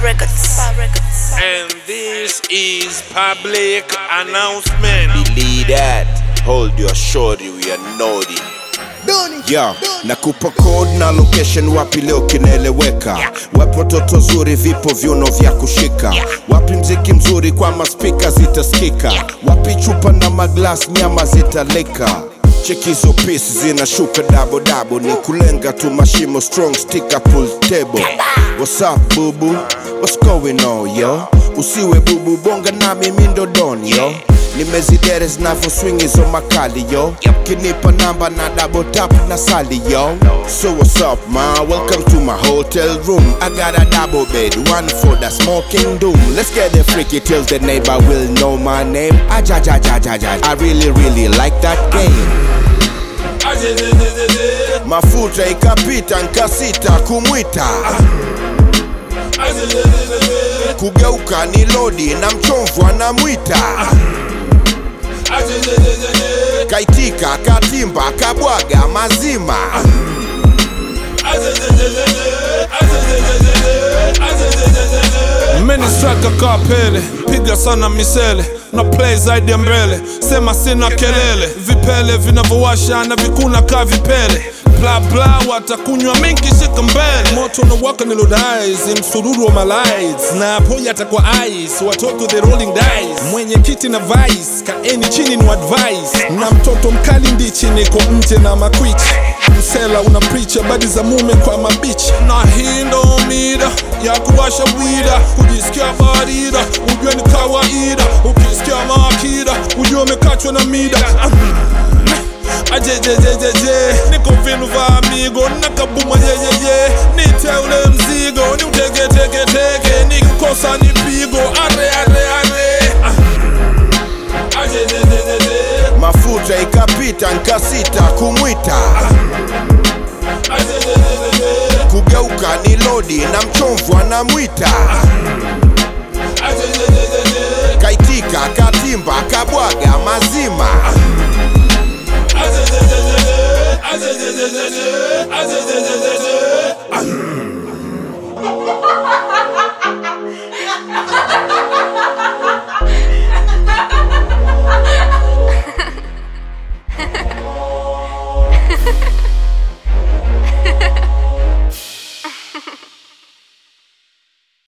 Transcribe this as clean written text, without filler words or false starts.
And this is public announcement. Believe that. Hold your shorty, we are naughty. Yeah, nakupa code na location wapi leo kinaeleweka. Wapo toto zuri, vipo viuno vya kushika. Wapi mziki mzuri kwa maspika zitaskika. Wapi chupa na maglass nyama zitaleka. Check hizo pieces zinashuka dabo. Ni kulenga tu mashimo strong sticker pull table. What's up boo boo? What's going on yo? Usiwe bubu bonga na mimi ndo don yo. Nimezidere zinavyo swing hizo makali yo. Kinipa namba na double tap na sali yo. So what's up ma? Welcome to my hotel room. I got a double bed, one for the smoking doom. Let's get it freaky till the neighbor will know my name. I really like that game. Mafuta ikapita nkasita kumwita. Kugeuka ni lodi na mchomvu anamwita. Kaitika katimba kabwaga mazima. Many strike kapele, piga sana misele. Na play zaidi ya mbele, sema sina kelele. Vipele vinavowasha na vikuna ka vipele. Bla bla watakunywa mingi shika mbele. Moto na waka ni lodaizi, msururu wa malights. Na poya atakwa ice, watoto the rolling dice. Mwenye kiti na vice, kaeni chini ni advice. Na mtoto mkali ndichi niko nje na makwichi. Msela una preach habari za mume kwa mabichi. Na hii ndo mida ya kuwasha wida. Kujisikia barida, ujue ni kawaida. Ukisikia makida, ujue umekachwa na mida. Ajejejejeje, niko vinu va amigo. Nakabuma yeyeye, nite ule mzigo. Ni utege, nikikosa ni pigo. Are Ajejejejeje, mafuta ikapita nkasita kumwita. Kugeuka ni lodi na mchomvu anamwita.